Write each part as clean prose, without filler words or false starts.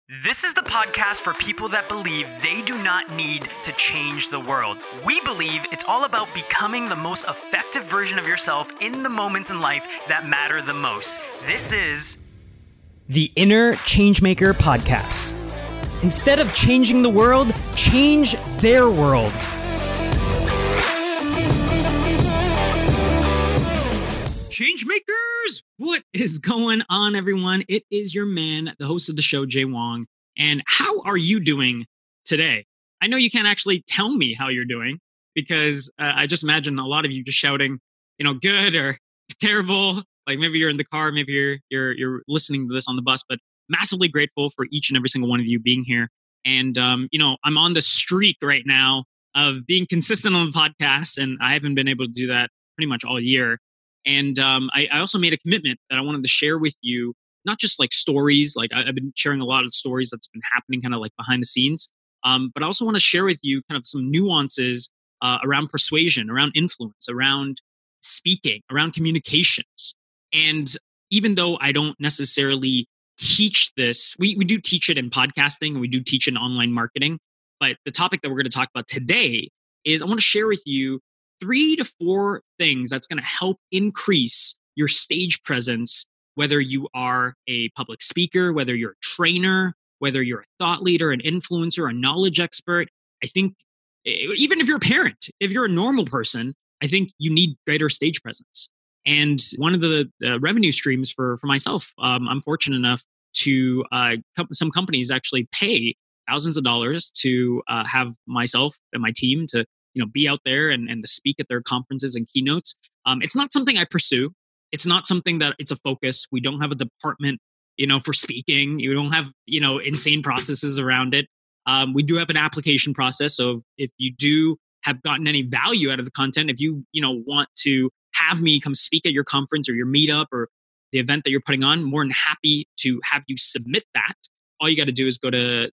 This is the podcast for people that believe they do not need to change the world. We believe it's all about becoming the most effective version of yourself in the moments in life that matter the most. This is the Inner Changemaker Podcast. Instead of changing the world, change their world. Changemakers! What is going on, everyone? It is your man, the host of the show, Jay Wong. And how are you doing today? I know you can't actually tell me how you're doing because I just imagine a lot of you just shouting, good or terrible. Like maybe you're in the car, maybe you're listening to this on the bus, but massively grateful for each and every single one of you being here. And, I'm on the streak right now of being consistent on the podcast, and I haven't been able to do that pretty much all year. And I also made a commitment that I wanted to share with you, not just like stories, like I've been sharing a lot of stories that's been happening kind of like behind the scenes, but I also want to share with you kind of some nuances around persuasion, around influence, around speaking, around communications. And even though I don't necessarily teach this, we do teach it in podcasting and we do teach it in online marketing. But the topic that we're going to talk about today is I want to share with you 3 to 4 things that's going to help increase your stage presence, whether you are a public speaker, whether you're a trainer, whether you're a thought leader, an influencer, a knowledge expert. I think even if you're a parent, if you're a normal person, I think you need greater stage presence. And one of the revenue streams for myself, I'm fortunate enough to some companies actually pay thousands of dollars to have myself and my team to be out there and to speak at their conferences and keynotes. It's not something I pursue. It's not something that it's a focus. We don't have a department, for speaking. You don't have, insane processes around it. We do have an application process. So if you do have gotten any value out of the content, if you, want to have me come speak at your conference or your meetup or the event that you're putting on, more than happy to have you submit that. All you got to do is go to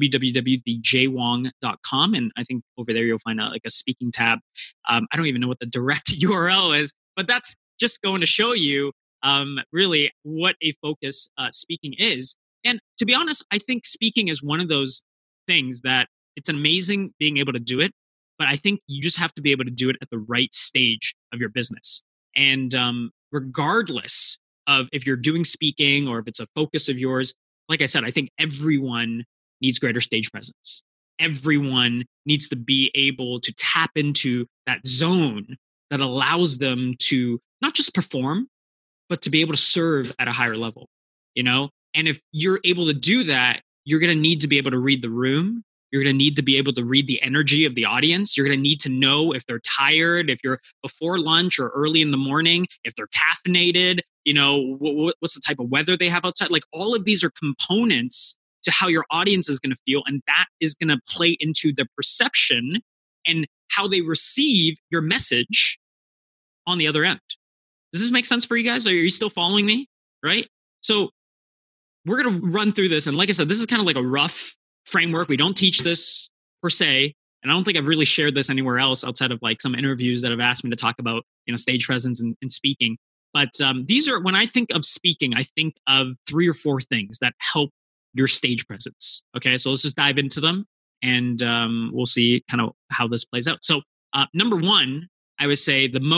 www.thejaywong.com. And I think over there, you'll find a speaking tab. I don't even know what the direct URL is, but that's just going to show you really what a focus speaking is. And to be honest, I think speaking is one of those things that it's amazing being able to do it, but I think you just have to be able to do it at the right stage of your business. And regardless of if you're doing speaking or if it's a focus of yours, like I said, I think everyone needs greater stage presence. Everyone needs to be able to tap into that zone that allows them to not just perform, but to be able to serve at a higher level, And if you're able to do that, you're going to need to be able to read the room. You're going to need to be able to read the energy of the audience. You're going to need to know if they're tired, if you're before lunch or early in the morning, if they're caffeinated, what's the type of weather they have outside. Like all of these are components to how your audience is going to feel. And that is going to play into the perception and how they receive your message on the other end. Does this make sense for you guys? Are you still following me? Right? So we're going to run through this. And like I said, this is kind of like a rough framework. We don't teach this per se. And I don't think I've really shared this anywhere else outside of like some interviews that have asked me to talk about, stage presence and speaking. But these are, when I think of speaking, I think of 3 or 4 things that help your stage presence. Okay, so let's just dive into them and we'll see kind of how this plays out. So number 1, I would say they're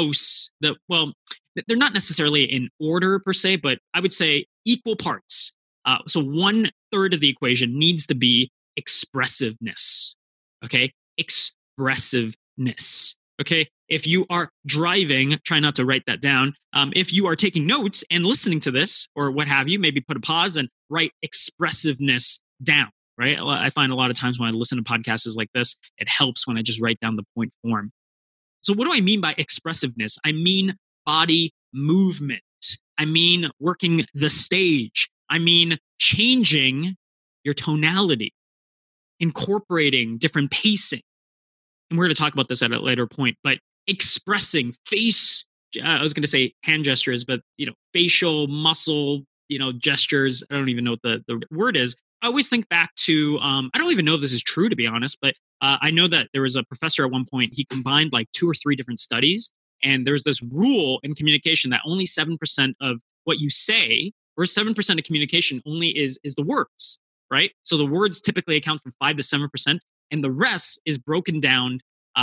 not necessarily in order per se, but I would say equal parts. So 1/3 of the equation needs to be expressiveness. Okay, expressiveness. Okay, if you are driving, try not to write that down. If you are taking notes and listening to this or what have you, maybe put a pause and write expressiveness down, right? I find a lot of times when I listen to podcasts like this, it helps when I just write down the point form. So what do I mean by expressiveness? I mean body movement. I mean working the stage. I mean changing your tonality, incorporating different pacing. And we're going to talk about this at a later point, but expressing I was going to say hand gestures, but facial muscle, gestures. I don't even know what the word is. I always think back to, I don't even know if this is true, to be honest, but I know that there was a professor at one point, he combined like 2 or 3 different studies. And there's this rule in communication that only 7% of what you say, or 7% of communication only is the words. right? So the words typically account for 5 to 7%, and the rest is broken down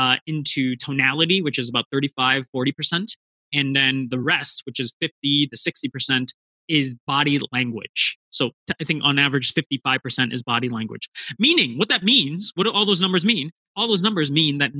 into tonality, which is about 35, 40%. And then the rest, which is 50 to 60%, is body language. So I think on average, 55% is body language. Meaning, what that means, what do all those numbers mean? All those numbers mean that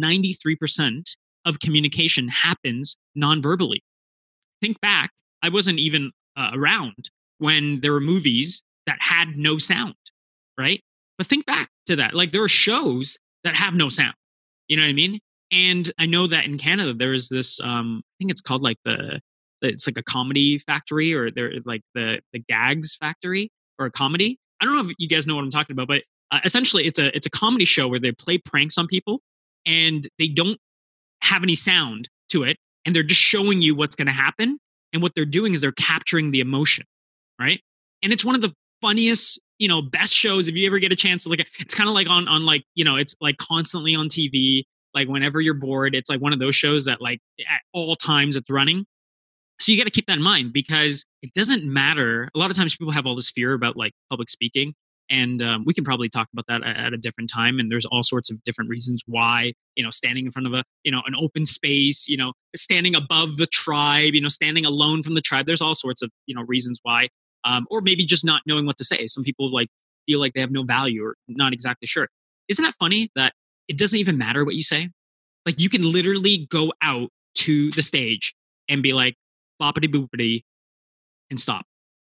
93% of communication happens non-verbally. Think back, I wasn't even around when there were movies that had no sound, right? But think back to that. Like there are shows that have no sound. You know what I mean? And I know that in Canada there is this. I think it's called like it's like a comedy factory, or they're like the gags factory or a comedy. I don't know if you guys know what I'm talking about, but essentially it's a comedy show where they play pranks on people and they don't have any sound to it, and they're just showing you what's going to happen. And what they're doing is they're capturing the emotion, right? And it's one of the funniest, best shows. If you ever get a chance to look at, it's kind of like on like, it's like constantly on TV. Like whenever you're bored, it's like one of those shows that like at all times it's running. So you got to keep that in mind, because it doesn't matter. A lot of times people have all this fear about like public speaking, and we can probably talk about that at a different time. And there's all sorts of different reasons why, standing in front of an open space, standing above the tribe, standing alone from the tribe. There's all sorts of, reasons why, or maybe just not knowing what to say. Some people like feel like they have no value or not exactly sure. Isn't that funny that it doesn't even matter what you say? Like you can literally go out to the stage and be like, boppity boopity, and stop.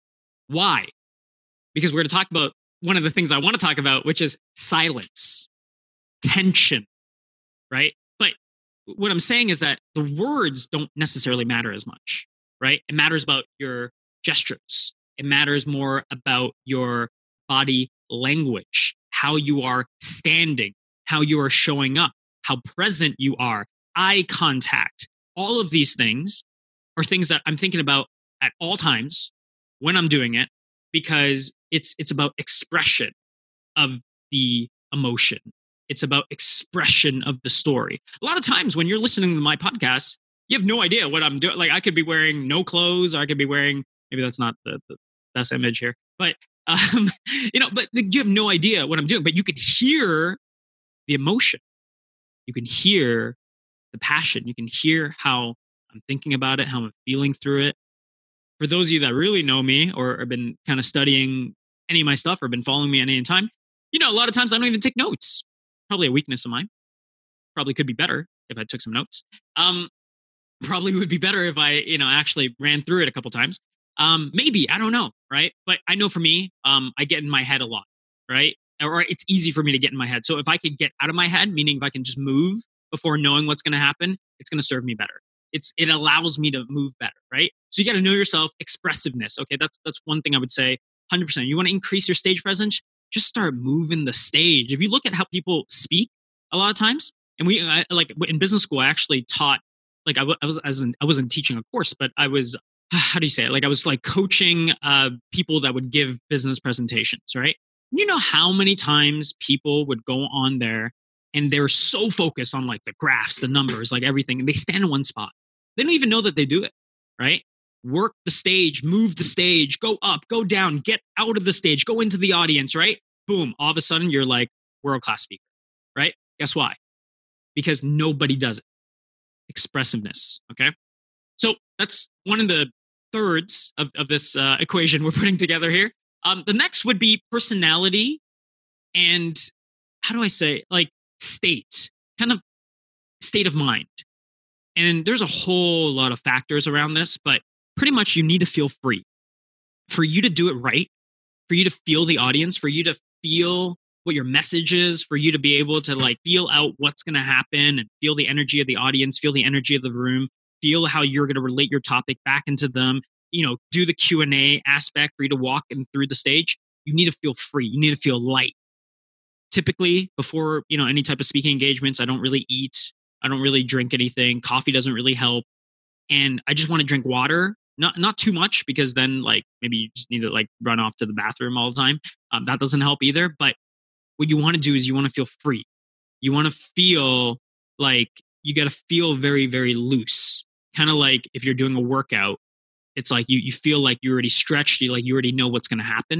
Why? Because we're going to talk about one of the things I want to talk about, which is silence, tension, right? But what I'm saying is that the words don't necessarily matter as much, right? It matters about your gestures. It matters more about your body language, how you are standing, how you are showing up, how present you are, eye contact. All of these things are things that I'm thinking about at all times when I'm doing it, because it's about expression of the emotion. It's about expression of the story. A lot of times when you're listening to my podcast, you have no idea what I'm doing. Like I could be wearing no clothes, or I could be wearing, maybe that's not the best image here, but but you have no idea what I'm doing, but you could hear the emotion. You can hear the passion. You can hear how I'm thinking about it, how I'm feeling through it. For those of you that really know me or have been kind of studying any of my stuff or been following me at any time, a lot of times I don't even take notes. Probably a weakness of mine. Probably could be better if I took some notes. Probably would be better if I, actually ran through it a couple times. Maybe, I don't know, right? But I know for me, I get in my head a lot, right? Or it's easy for me to get in my head. So if I could get out of my head, meaning if I can just move before knowing what's going to happen, it's going to serve me better. It allows me to move better, right? So you got to know yourself. Expressiveness, okay? That's one thing I would say. 100%. You want to increase your stage presence? Just start moving the stage. If you look at how people speak, a lot of times, and like in business school, I actually taught. Like I wasn't teaching a course, but I was. How do you say it? Like I was like coaching people that would give business presentations, right? You know how many times people would go on there and they're so focused on like the graphs, the numbers, like everything, and they stand in one spot. They don't even know that they do it, right? Work the stage, move the stage, go up, go down, get out of the stage, go into the audience, right? Boom. All of a sudden you're like world-class speaker, right? Guess why? Because nobody does it. Expressiveness, okay? So that's one of the thirds of this equation we're putting together here. The next would be personality and, how do I say, like state, kind of state of mind. And there's a whole lot of factors around this, but pretty much you need to feel free. For you to do it right, for you to feel the audience, for you to feel what your message is, for you to be able to like feel out what's going to happen and feel the energy of the audience, feel the energy of the room, feel how you're going to relate your topic back into them, do the Q&A aspect for you to walk in through the stage. You need to feel free. You need to feel light. Typically, before, any type of speaking engagements, I don't really eat. I don't really drink anything. Coffee doesn't really help. And I just want to drink water. Not too much, because then like maybe you just need to like run off to the bathroom all the time. That doesn't help either. But what you want to do is you want to feel free. You want to feel like you got to feel very, very loose. Kind of like if you're doing a workout, it's like you feel like you're already stretched. You already know what's going to happen.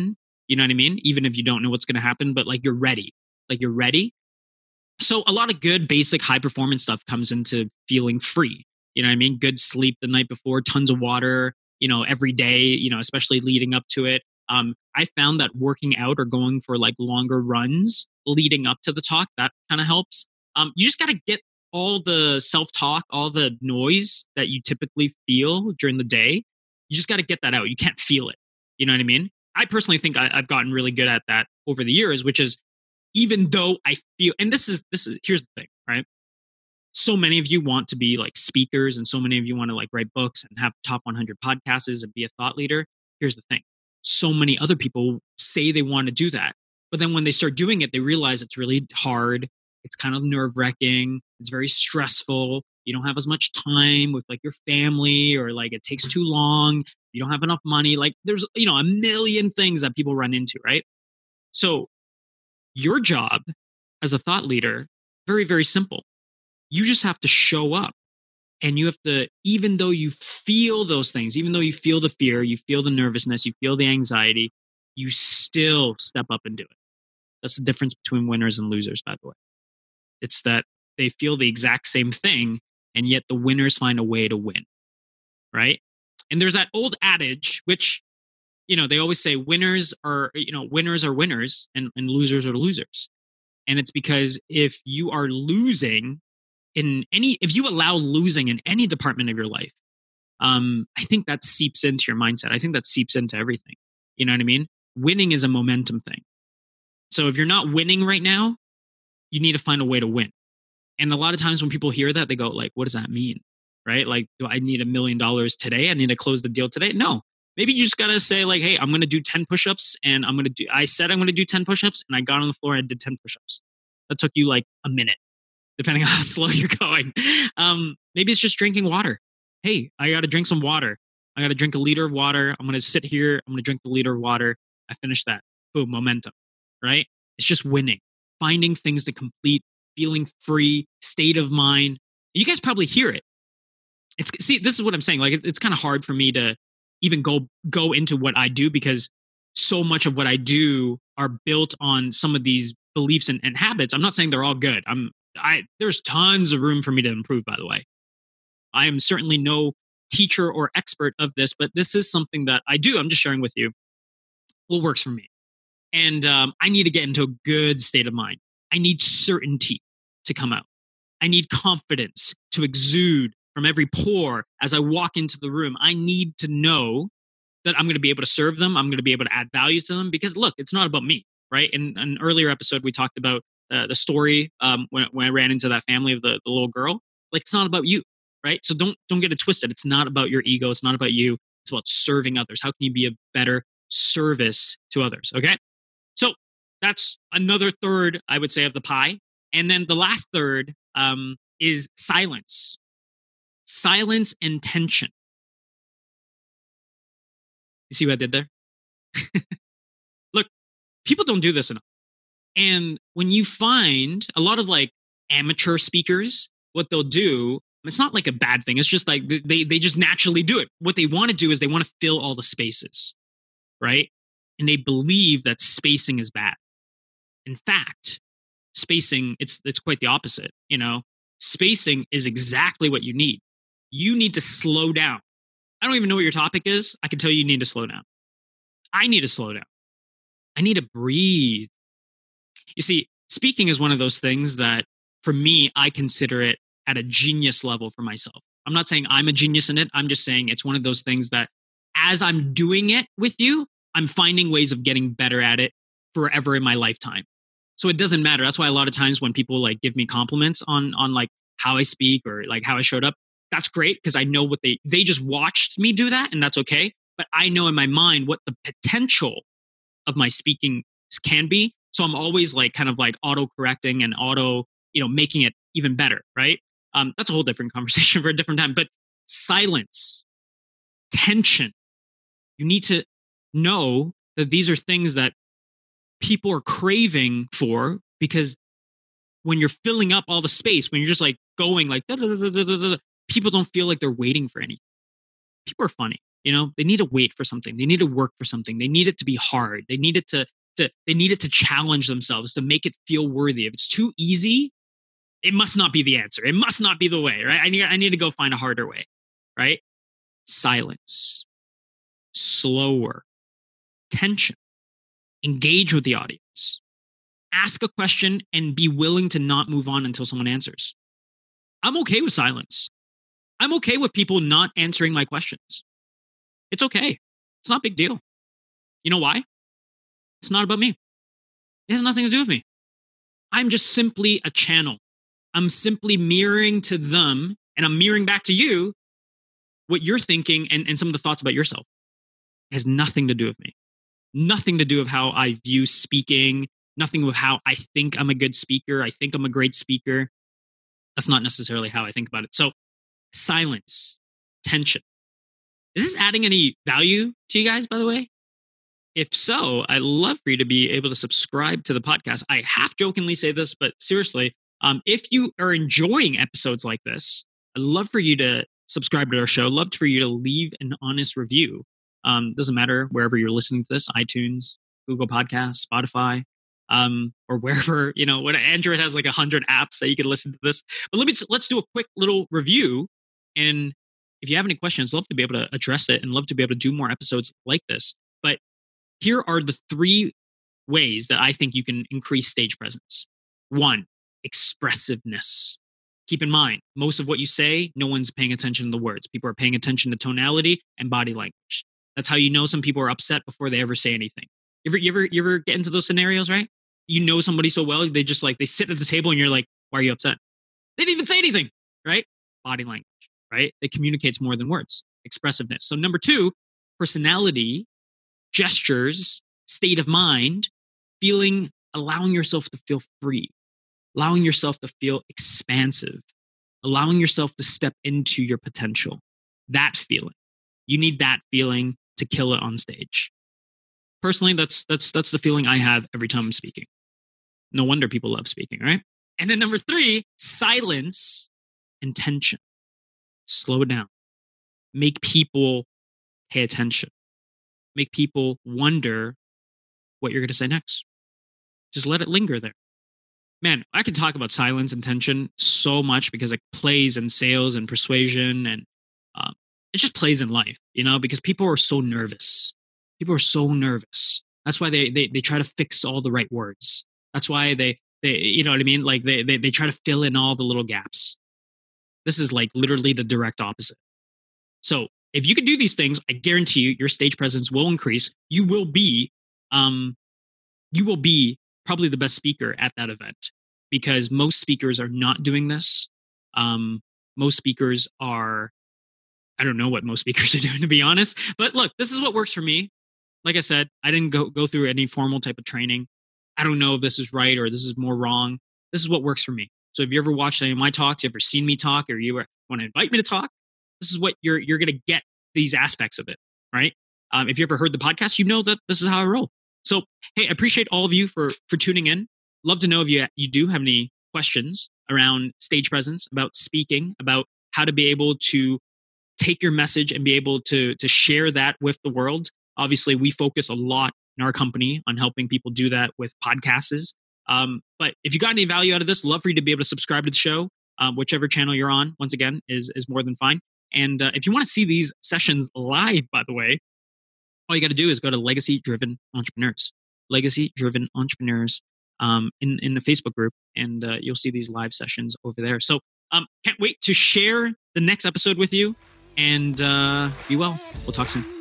You know what I mean? Even if you don't know what's going to happen, but like you're ready. Like you're ready. So a lot of good, basic, high performance stuff comes into feeling free. You know what I mean? Good sleep the night before, tons of water, every day, especially leading up to it. I found that working out or going for like longer runs leading up to the talk, that kind of helps. You just got to get all the self-talk, all the noise that you typically feel during the day. You just got to get that out. You can't feel it. You know what I mean? I personally think I've gotten really good at that over the years, which is even though I feel, and this is, here's the thing, right? So many of you want to be like speakers and so many of you want to like write books and have top 100 podcasts and be a thought leader. Here's the thing. So many other people say they want to do that. But then when they start doing it, they realize it's really hard. It's kind of nerve wracking. It's very stressful. You don't have as much time with like your family, or like it takes too long. You don't have enough money. Like there's, a million things that people run into, right? So your job as a thought leader, very, very simple. You just have to show up, and you have to, even though you feel those things, even though you feel the fear, you feel the nervousness, you feel the anxiety, you still step up and do it. That's the difference between winners and losers, by the way. It's that they feel the exact same thing, and yet the winners find a way to win, right? And there's that old adage, which, they always say winners are winners and losers are losers. And it's because if you are losing if you allow losing in any department of your life, I think that seeps into your mindset. I think that seeps into everything. You know what I mean? Winning is a momentum thing. So if you're not winning right now, you need to find a way to win. And a lot of times when people hear that, they go like, what does that mean? Right? Like, do I need $1 million today? I need to close the deal today? No. Maybe you just got to say like, hey, I'm going to do 10 push-ups and I said I'm going to do 10 push-ups and I got on the floor and I did 10 push-ups. That took you like a minute, depending on how slow you're going. Maybe it's just drinking water. Hey, I got to drink some water. I got to drink a liter of water. I'm going to sit here. I'm going to drink the liter of water. I finished that. Boom, momentum, right? It's just winning, finding things to complete, feeling free, state of mind. You guys probably hear it. See, this is what I'm saying. Like, it's kind of hard for me to even go into what I do, because so much of what I do are built on some of these beliefs and habits. I'm not saying they're all good. There's tons of room for me to improve, by the way. I am certainly no teacher or expert of this, but this is something that I do. I'm just sharing with you what works for me. And I need to get into a good state of mind. I need certainty to come out. I need confidence to exude from every pore as I walk into the room. I need to know that I'm going to be able to serve them. I'm going to be able to add value to them, because look, it's not about me, right? In an earlier episode, we talked about the story when I ran into that family of the little girl. Like, it's not about you, right? So don't get it twisted. It's not about your ego. It's not about you. It's about serving others. How can you be a better service to others? Okay. So that's another third, I would say, of the pie. And then the last third is silence. Silence and tension. You see what I did there? Look, people don't do this enough. And when you find a lot of like amateur speakers, what they'll do, it's not like a bad thing. It's just like they just naturally do it. What they want to do is they want to fill all the spaces, right? And they believe that spacing is bad. In fact, spacing, it's quite the opposite. Spacing is exactly what you need. You need to slow down. I don't even know what your topic is. I can tell you need to slow down. I need to slow down. I need to breathe. You see, speaking is one of those things that, for me, I consider it at a genius level for myself. I'm not saying I'm a genius in it. I'm just saying it's one of those things that as I'm doing it with you, I'm finding ways of getting better at it forever in my lifetime. So it doesn't matter. That's why a lot of times when people like give me compliments on like how I speak or like how I showed up, that's great, because I know what they just watched me do that, and that's okay. But I know in my mind what the potential of my speaking can be. So I'm always like kind of like auto correcting and making it even better, right? That's a whole different conversation for a different time. But silence, tension, you need to know that these are things that people are craving for, because when you're filling up all the space, when you're just like going like, people don't feel like they're waiting for anything. People are funny. They need to wait for something. They need to work for something. They need it to be hard. They need it to challenge themselves, to make it feel worthy. If it's too easy, it must not be the answer. It must not be the way, right? I need to go find a harder way, right? Silence, slower, tension, engage with the audience, ask a question and be willing to not move on until someone answers. I'm okay with silence. I'm okay with people not answering my questions. It's okay. It's not a big deal. You know why? It's not about me. It has nothing to do with me. I'm just simply a channel. I'm simply mirroring to them, and I'm mirroring back to you what you're thinking and some of the thoughts about yourself. It has nothing to do with me. Nothing to do with how I view speaking, nothing with how I think I'm a good speaker. I think I'm a great speaker. That's not necessarily how I think about it. So silence, tension. Is this adding any value to you guys, by the way? If so, I'd love for you to be able to subscribe to the podcast. I half jokingly say this, but seriously, if you are enjoying episodes like this, I'd love for you to subscribe to our show. I'd love for you to leave an honest review. Doesn't matter wherever you're listening to this, iTunes, Google Podcasts, Spotify, or wherever, what Android has like 100 apps that you can listen to this. But let's do a quick little review. And if you have any questions, love to be able to address it and love to be able to do more episodes like this. But here are the 3 ways that I think you can increase stage presence. 1, expressiveness. Keep in mind, most of what you say, no one's paying attention to the words. People are paying attention to tonality and body language. That's how you know some people are upset before they ever say anything. You ever get into those scenarios, right? You know somebody so well, they just they sit at the table and you're like, why are you upset? They didn't even say anything, right? Body language, right? It communicates more than words. Expressiveness. So number 2, personality, gestures, state of mind, allowing yourself to feel free, allowing yourself to feel expansive, allowing yourself to step into your potential. That feeling. You need that feeling to kill it on stage. Personally, that's the feeling I have every time I'm speaking. No wonder people love speaking, right? And then number 3, silence and tension. Slow it down. Make people pay attention. Make people wonder what you're going to say next. Just let it linger there. Man, I could talk about silence and tension so much because it plays in sales and persuasion, and it just plays in life, because people are so nervous. People are so nervous. That's why they try to fix all the right words. That's why they you know what I mean? They try to fill in all the little gaps. This is literally the direct opposite. So if you could do these things, I guarantee you, your stage presence will increase. You will be probably the best speaker at that event, because most speakers are not doing this. Most speakers are, I don't know what most speakers are doing, to be honest. But look, this is what works for me. Like I said, I didn't go through any formal type of training. I don't know if this is right or this is more wrong. This is what works for me. So if you ever watched any of my talks, you ever seen me talk, or you want to invite me to talk, this is what you're going to get, these aspects of it, right? If you ever heard the podcast, you know that this is how I roll. So, hey, I appreciate all of you for tuning in. Love to know if you do have any questions around stage presence, about speaking, about how to be able to take your message and be able to share that with the world. Obviously, we focus a lot in our company on helping people do that with podcasts. But if you got any value out of this, love for you to be able to subscribe to the show. Whichever channel you're on, once again, is more than fine. And if you want to see these sessions live, by the way, all you got to do is go to Legacy Driven Entrepreneurs. Legacy Driven Entrepreneurs in the Facebook group, and you'll see these live sessions over there. So can't wait to share the next episode with you, and be well. We'll talk soon.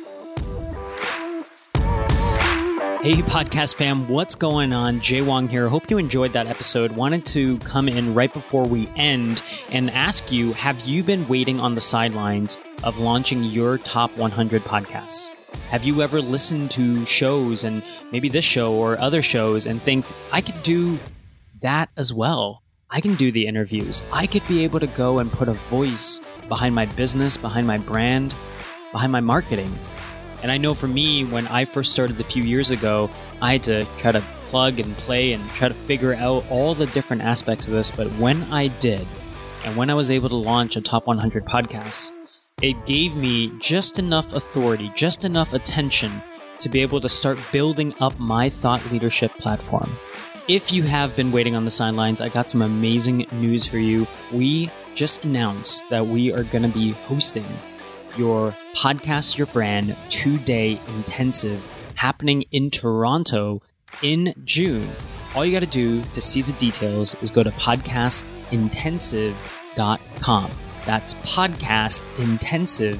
Hey, podcast fam, what's going on? Jay Wong here. Hope you enjoyed that episode. Wanted to come in right before we end and ask you, have you been waiting on the sidelines of launching your top 100 podcasts? Have you ever listened to shows, and maybe this show or other shows, and think, I could do that as well? I can do the interviews. I could be able to go and put a voice behind my business, behind my brand, behind my marketing. And I know for me, when I first started a few years ago, I had to try to plug and play and try to figure out all the different aspects of this. But when I did, and when I was able to launch a top 100 podcast, it gave me just enough authority, just enough attention to be able to start building up my thought leadership platform. If you have been waiting on the sidelines, I got some amazing news for you. We just announced that we are going to be hosting your Podcast Your Brand 2-day intensive happening in Toronto in June. All you got to do to see the details is go to podcastintensive.com. That's podcastintensive,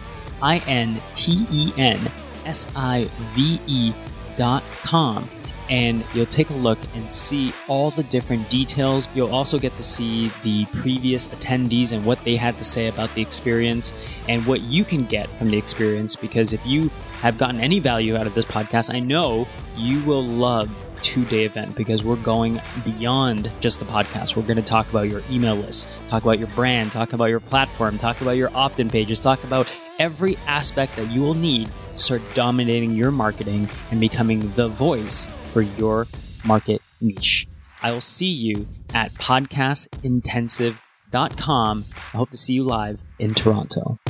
INTENSIVE.com. And you'll take a look and see all the different details. You'll also get to see the previous attendees and what they had to say about the experience and what you can get from the experience. Because if you have gotten any value out of this podcast, I know you will love the 2-day event, because we're going beyond just the podcast. We're going to talk about your email list, talk about your brand, talk about your platform, talk about your opt-in pages, talk about every aspect that you will need to start dominating your marketing and becoming the voice for your market niche. I will see you at podcastintensive.com. I hope to see you live in Toronto.